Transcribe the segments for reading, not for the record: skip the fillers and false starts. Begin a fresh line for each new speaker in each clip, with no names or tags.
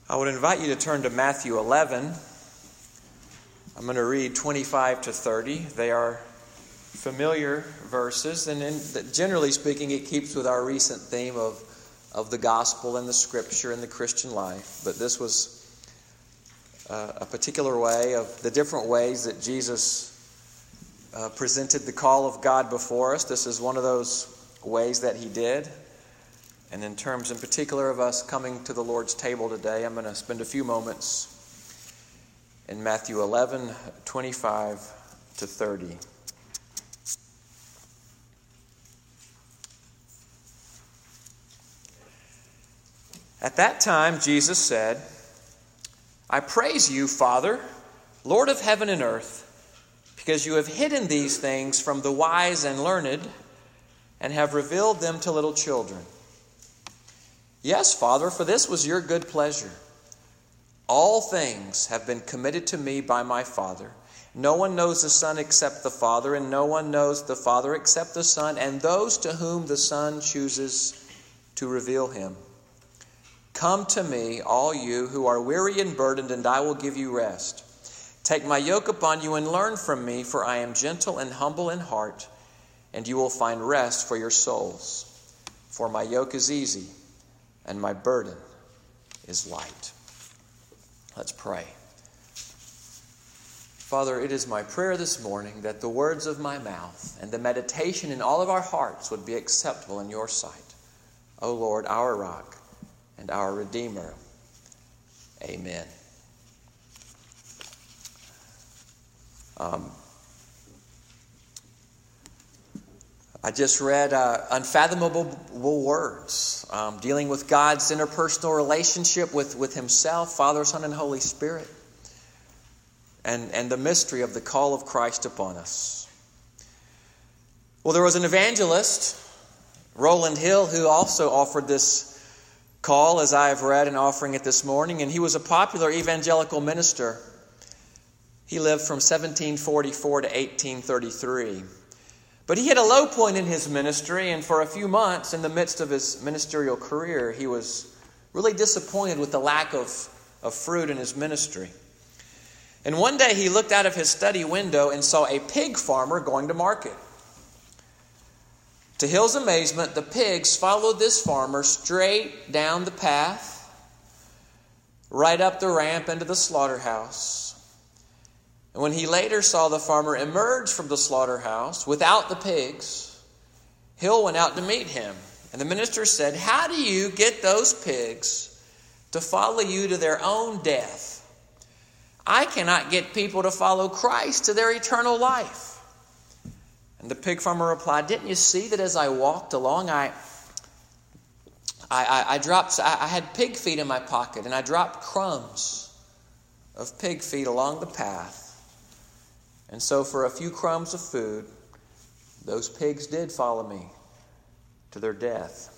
I would invite you to turn to Matthew 11. I'm going to read 25 to 30. They are familiar verses, and generally speaking, it keeps with our recent theme of the gospel and the scripture and the Christian life. But this was a particular way of the different ways that Jesus presented the call of God before us. This is one of those ways that he did. And in terms in particular of us coming to the Lord's table today, I'm going to spend a few moments in Matthew 11, 25 to 30. At that time, Jesus said, I praise you, Father, Lord of heaven and earth, because you have hidden these things from the wise and learned and have revealed them to little children. Yes, Father, for this was your good pleasure. All things have been committed to me by my Father. No one knows the Son except the Father, and no one knows the Father except the Son, and those to whom the Son chooses to reveal him. Come to me, all you who are weary and burdened, and I will give you rest. Take my yoke upon you and learn from me, for I am gentle and humble in heart, and you will find rest for your souls. For my yoke is easy, and my burden is light. Let's pray. Father, it is my prayer this morning that the words of my mouth and the meditation in all of our hearts would be acceptable in your sight. O Lord, our rock and our Redeemer. Amen. I just read Unfathomable Words, dealing with God's interpersonal relationship with himself, Father, Son, and Holy Spirit, and the mystery of the call of Christ upon us. Well, there was an evangelist, Rowland Hill, who also offered this call, as I have read and offering it this morning, and he was a popular evangelical minister. He lived from 1744 to 1833. But he had a low point in his ministry, and for a few months in the midst of his ministerial career, he was really disappointed with the lack of fruit in his ministry. And one day he looked out of his study window and saw a pig farmer going to market. To Hill's amazement, the pigs followed this farmer straight down the path, right up the ramp into the slaughterhouse. And when he later saw the farmer emerge from the slaughterhouse without the pigs, Hill went out to meet him. And the minister said, how do you get those pigs to follow you to their own death? I cannot get people to follow Christ to their eternal life. And the pig farmer replied, didn't you see that as I walked along, I had pig feet in my pocket, and I dropped crumbs of pig feet along the path. And so for a few crumbs of food, those pigs did follow me to their death.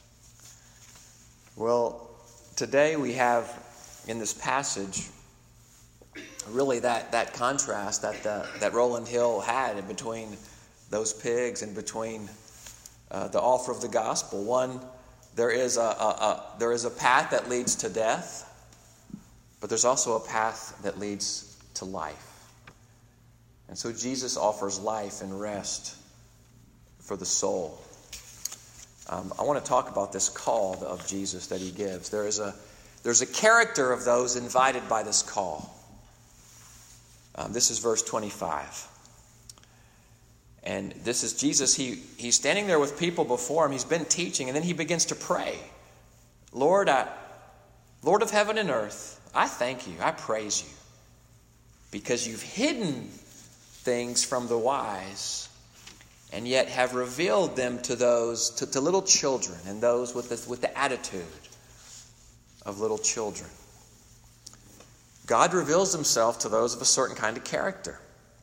Well, today we have in this passage really that contrast that Rowland Hill had between those pigs and between the offer of the gospel. One, there is a path that leads to death, but there's also a path that leads to life. And so Jesus offers life and rest for the soul. I want to talk about this call of Jesus that he gives. There's a character of those invited by this call. This is verse 25. And this is Jesus. He's standing there with people before him. He's been teaching, and then he begins to pray. Lord of heaven and earth, I thank you. I praise you. Because you've hidden things from the wise, and yet have revealed them to those, to little children, and those with the attitude of little children. God reveals himself to those of a certain kind of character.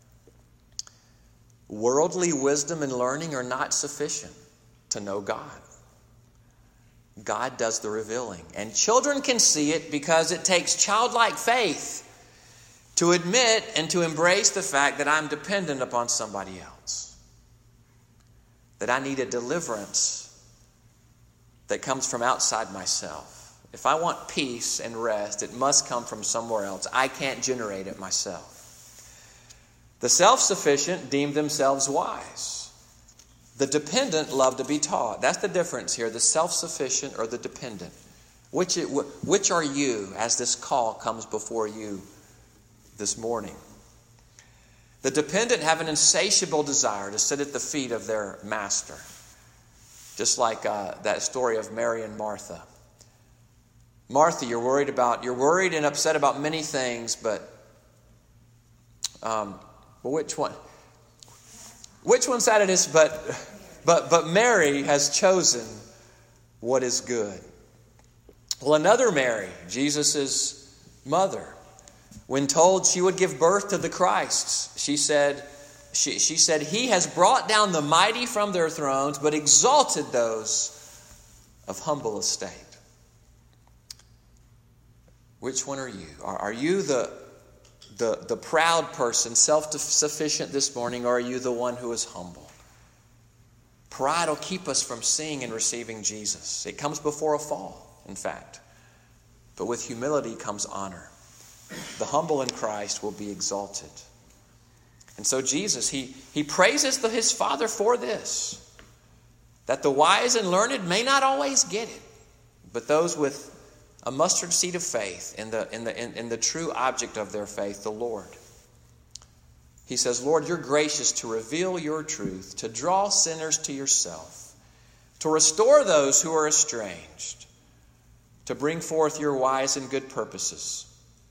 Worldly wisdom and learning are not sufficient to know God. God does the revealing. And children can see it because it takes childlike faith to admit and to embrace the fact that I'm dependent upon somebody else. That I need a deliverance that comes from outside myself. If I want peace and rest, it must come from somewhere else. I can't generate it myself. The self-sufficient deem themselves wise. The dependent love to be taught. That's the difference here, the self-sufficient or the dependent. Which are you as this call comes before you this morning? The dependent have an insatiable desire to sit at the feet of their master. Just like that story of Mary and Martha. Martha, you're worried and upset about many things, but which one? Which one side it is? But Mary has chosen what is good. Well, another Mary, Jesus' mother, when told she would give birth to the Christ, she said, He has brought down the mighty from their thrones, but exalted those of humble estate. Which one are you? Are you the proud person, self-sufficient this morning, or are you the one who is humble? Pride will keep us from seeing and receiving Jesus. It comes before a fall, in fact. But with humility comes honor. The humble in Christ will be exalted. And so Jesus, he praises his Father for this, that the wise and learned may not always get it, but those with a mustard seed of faith in the true object of their faith, the Lord. He says, Lord, you're gracious to reveal your truth, to draw sinners to yourself, to restore those who are estranged, to bring forth your wise and good purposes.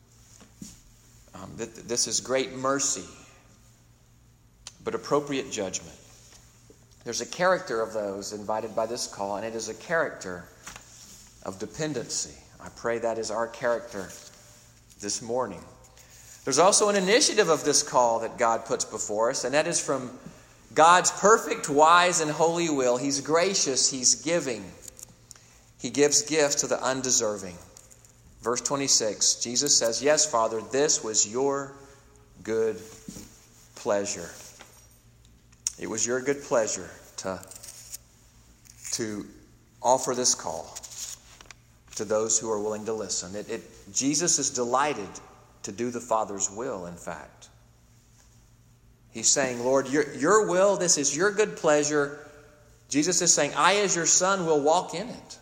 This is great mercy, but appropriate judgment. There's a character of those invited by this call, and it is a character of dependency. I pray that is our character this morning. There's also an initiative of this call that God puts before us, and that is from God's perfect, wise, and holy will. He's gracious. He's giving. He gives gifts to the undeserving. Verse 26, Jesus says, yes, Father, this was your good pleasure. It was your good pleasure to offer this call to those who are willing to listen. Jesus is delighted to do the Father's will, in fact. He's saying, Lord, your will, this is your good pleasure. Jesus is saying, I as your son will walk in it.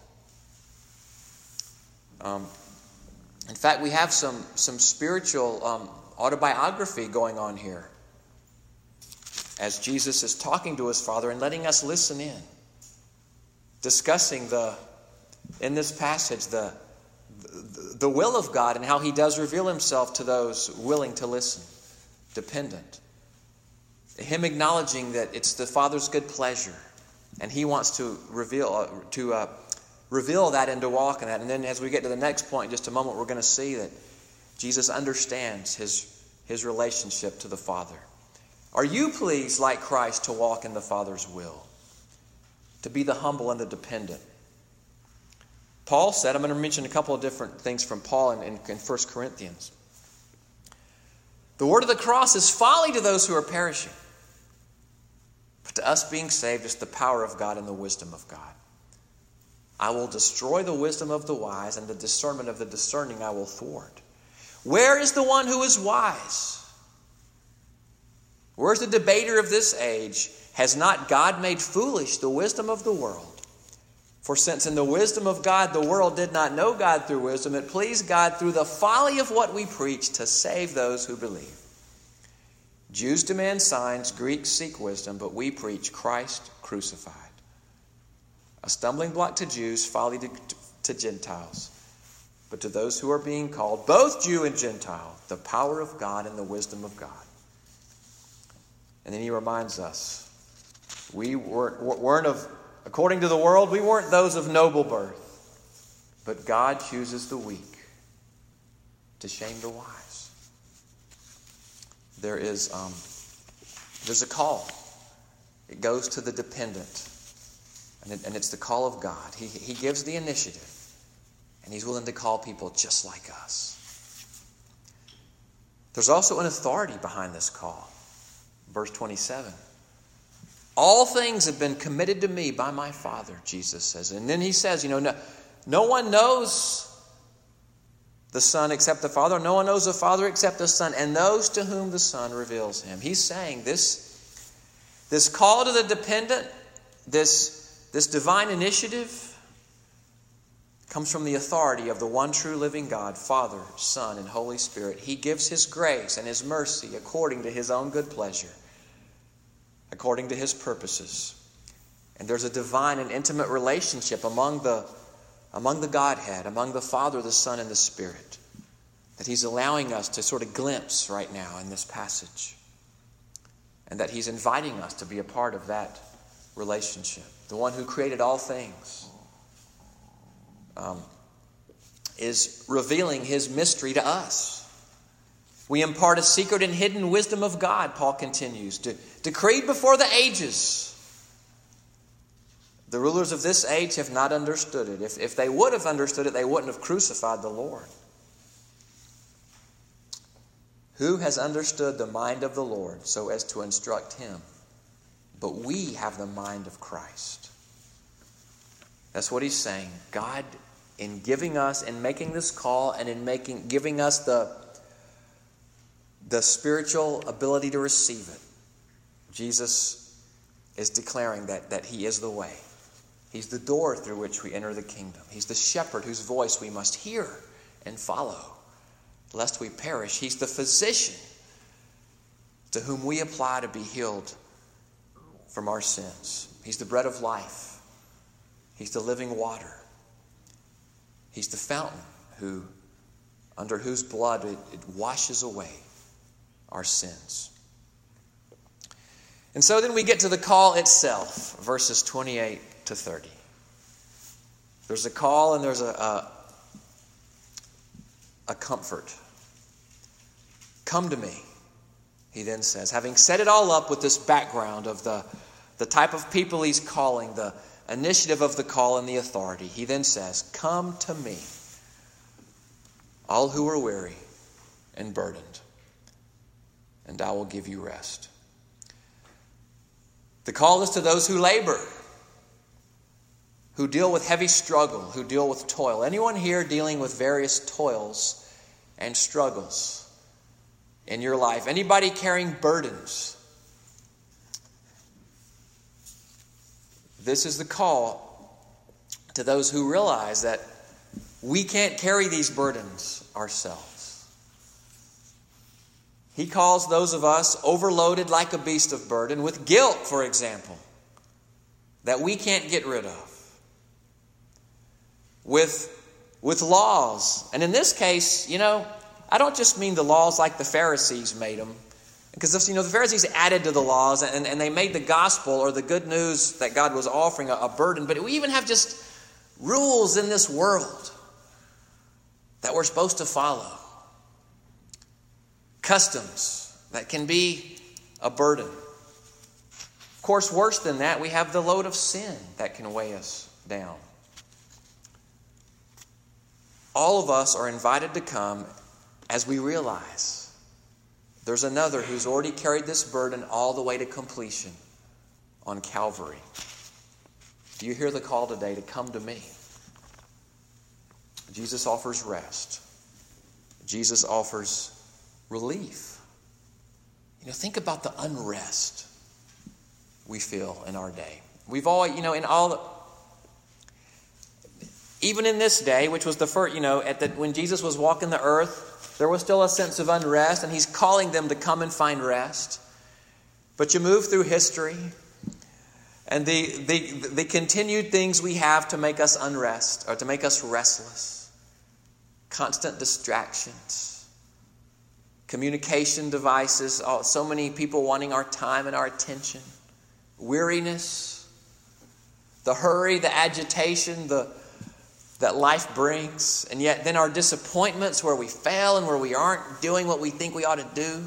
In fact, we have some spiritual autobiography going on here as Jesus is talking to his Father and letting us listen in, discussing in this passage the will of God and how he does reveal himself to those willing to listen, dependent. Him acknowledging that it's the Father's good pleasure and he wants to reveal that and to walk in that. And then as we get to the next point in just a moment, we're going to see that Jesus understands his relationship to the Father. Are you pleased, like Christ, to walk in the Father's will? To be the humble and the dependent? Paul said, I'm going to mention a couple of different things from Paul in 1 Corinthians. The word of the cross is folly to those who are perishing. But to us being saved is the power of God and the wisdom of God. I will destroy the wisdom of the wise, and the discernment of the discerning I will thwart. Where is the one who is wise? Where's the debater of this age? Has not God made foolish the wisdom of the world? For since in the wisdom of God the world did not know God through wisdom, it pleased God through the folly of what we preach to save those who believe. Jews demand signs, Greeks seek wisdom, but we preach Christ crucified. A stumbling block to Jews, folly to Gentiles. But to those who are being called, both Jew and Gentile, the power of God and the wisdom of God. And then he reminds us, we weren't of, according to the world, we weren't those of noble birth. But God chooses the weak to shame the wise. There's a call. It goes to the dependent. And it's the call of God. He gives the initiative. And he's willing to call people just like us. There's also an authority behind this call. Verse 27. All things have been committed to me by my Father, Jesus says. And then he says, no one knows the Son except the Father. No one knows the Father except the Son, and those to whom the Son reveals him. He's saying this call to the dependent, this divine initiative, comes from the authority of the one true living God, Father, Son, and Holy Spirit. He gives His grace and His mercy according to His own good pleasure, according to His purposes. And there's a divine and intimate relationship among the Godhead, among the Father, the Son, and the Spirit, that He's allowing us to sort of glimpse right now in this passage. And that He's inviting us to be a part of that relationship. The one who created all things is revealing His mystery to us. We impart a secret and hidden wisdom of God, Paul continues, decreed before the ages. The rulers of this age have not understood it. If they would have understood it, they wouldn't have crucified the Lord. Who has understood the mind of the Lord so as to instruct him? But we have the mind of Christ. That's what he's saying. God, in giving us, in making this call, and in giving us the spiritual ability to receive it, Jesus is declaring that He is the way. He's the door through which we enter the kingdom. He's the shepherd whose voice we must hear and follow, lest we perish. He's the physician to whom we apply to be healed from our sins. He's the bread of life. He's the living water. He's the fountain under whose blood it washes away our sins. And so then we get to the call itself, verses 28 to 30. There's a call and there's a comfort. Come to me, he then says, having set it all up with this background of the type of people he's calling, the initiative of the call and the authority. He then says, come to me, all who are weary and burdened, and I will give you rest. The call is to those who labor, who deal with heavy struggle, who deal with toil. Anyone here dealing with various toils and struggles in your life? Anybody carrying burdens? This is the call to those who realize that we can't carry these burdens ourselves. He calls those of us overloaded like a beast of burden with guilt, for example, that we can't get rid of. With laws. And in this case, I don't just mean the laws like the Pharisees made them. Because, the Pharisees added to the laws and they made the gospel or the good news that God was offering a burden. But we even have just rules in this world that we're supposed to follow. Customs that can be a burden. Of course, worse than that, we have the load of sin that can weigh us down. All of us are invited to come as we realize there's another who's already carried this burden all the way to completion on Calvary. Do you hear the call today to come to me? Jesus offers rest. Jesus offers relief. Think about the unrest we feel in our day. We've all, even in this day, which was the first, when Jesus was walking the earth, there was still a sense of unrest, and he's calling them to come and find rest. But you move through history, and the continued things we have to make us unrest, or to make us restless. Constant distractions, communication devices, so many people wanting our time and our attention, weariness, the hurry, the agitation, that life brings, and yet then our disappointments where we fail and where we aren't doing what we think we ought to do.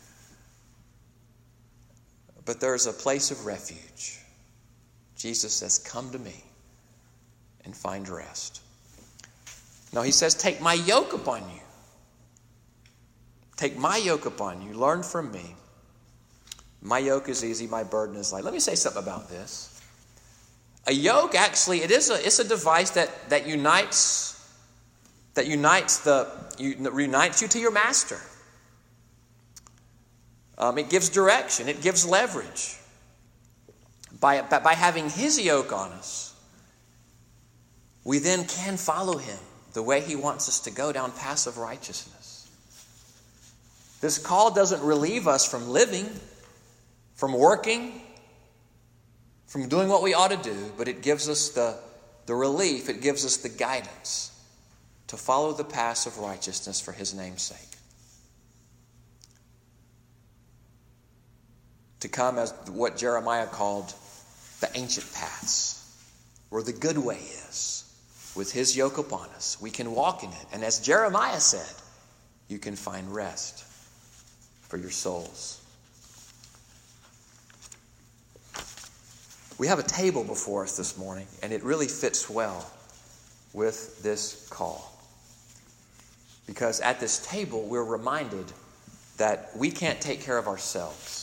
But there's a place of refuge. Jesus says, come to me and find rest. No, he says, take my yoke upon you. Take my yoke upon you. Learn from me. My yoke is easy, my burden is light. Let me say something about this. A yoke, actually, it's a device that unites the reunites you to your master. It gives direction. It gives leverage. By having his yoke on us, we then can follow him the way he wants us to go down paths of righteousness. This call doesn't relieve us from living, from working, from doing what we ought to do, but it gives us the relief, it gives us the guidance to follow the paths of righteousness for his name's sake. To come as what Jeremiah called the ancient paths, where the good way is, with his yoke upon us. We can walk in it. And as Jeremiah said, you can find rest for your souls. We have a table before us this morning, and it really fits well with this call. Because at this table, we're reminded that we can't take care of ourselves.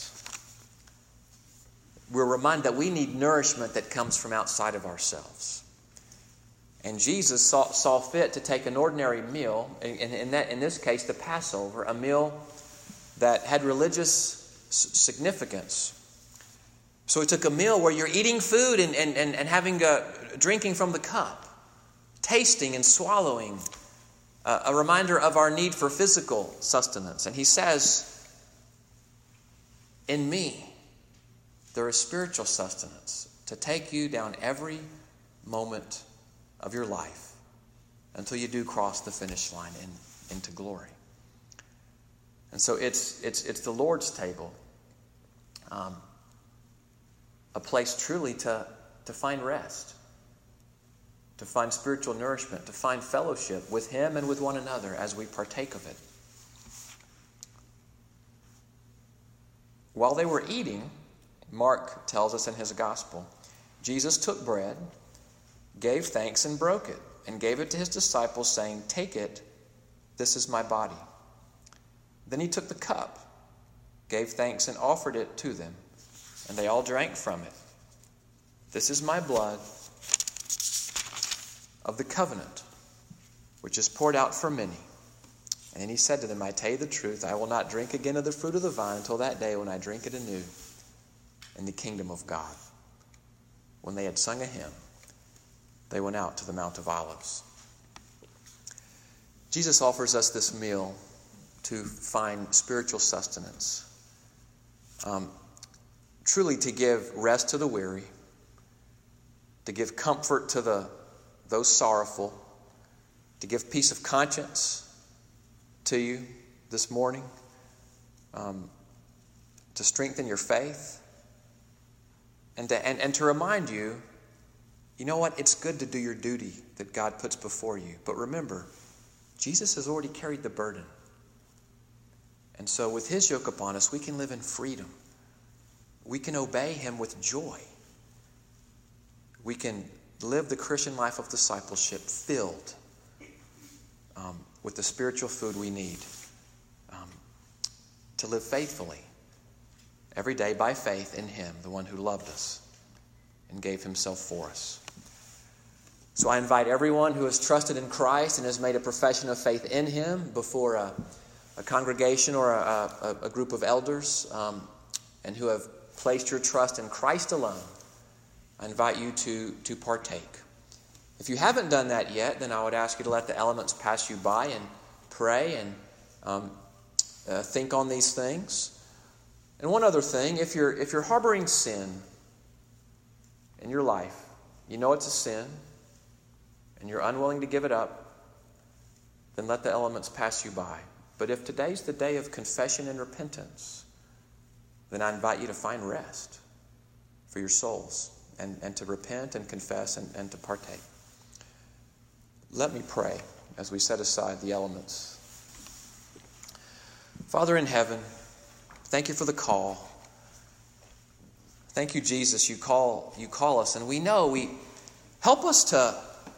We're reminded that we need nourishment that comes from outside of ourselves. And Jesus saw fit to take an ordinary meal, in this case, the Passover, a meal that had religious significance. So he took a meal where you're eating food and having drinking from the cup, tasting and swallowing, a reminder of our need for physical sustenance. And he says, in me, there is spiritual sustenance to take you down every moment of your life until you do cross the finish line into glory. And so it's the Lord's table, a place truly to find rest, to find spiritual nourishment, to find fellowship with him and with one another as we partake of it. While they were eating, Mark tells us in his gospel, Jesus took bread, gave thanks and broke it, and gave it to his disciples, saying, "Take it, this is my body." Then he took the cup, gave thanks and offered it to them, and they all drank from it. "This is my blood of the covenant, which is poured out for many." And he said to them, "I tell you the truth, I will not drink again of the fruit of the vine until that day when I drink it anew in the kingdom of God." When they had sung a hymn, they went out to the Mount of Olives. Jesus offers us this meal to find spiritual sustenance, truly to give rest to the weary, to give comfort to those sorrowful, to give peace of conscience to you this morning, to strengthen your faith, and to remind you, you know what? It's good to do your duty that God puts before you. But remember, Jesus has already carried the burden. And so with his yoke upon us, we can live in freedom. We can obey him with joy. We can live the Christian life of discipleship filled with the spiritual food we need to live faithfully every day by faith in him, the one who loved us and gave himself for us. So I invite everyone who has trusted in Christ and has made a profession of faith in him before a congregation or a group of elders, and who have placed your trust in Christ alone, I invite you to partake. If you haven't done that yet, then I would ask you to let the elements pass you by and pray and think on these things. And one other thing, if you're harboring sin in your life, you know it's a sin, and you're unwilling to give it up, then let the elements pass you by. But if today's the day of confession and repentance, then I invite you to find rest for your souls and to repent and confess and to partake. Let me pray as we set aside the elements. Father in heaven, thank you for the call. Thank you, Jesus. You call us, and we know help us to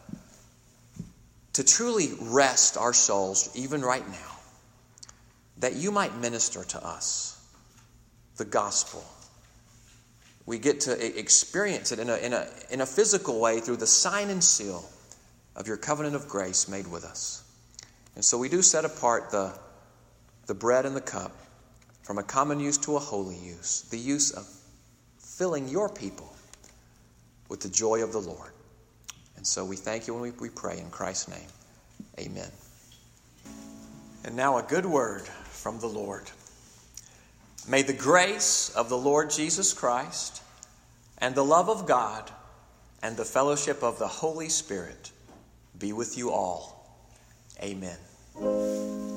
truly rest our souls even right now, that you might minister to us the gospel. We get to experience it in a physical way through the sign and seal of your covenant of grace made with us. And so we do set apart the bread and the cup from a common use to a holy use, the use of filling your people with the joy of the Lord. And so we thank you and we pray in Christ's name. Amen. And now a good word from the Lord. May the grace of the Lord Jesus Christ and the love of God and the fellowship of the Holy Spirit be with you all. Amen.